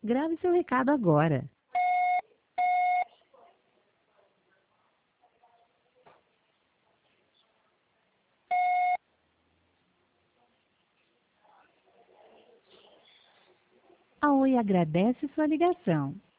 Grave seu recado agora. A Oi agradece sua ligação.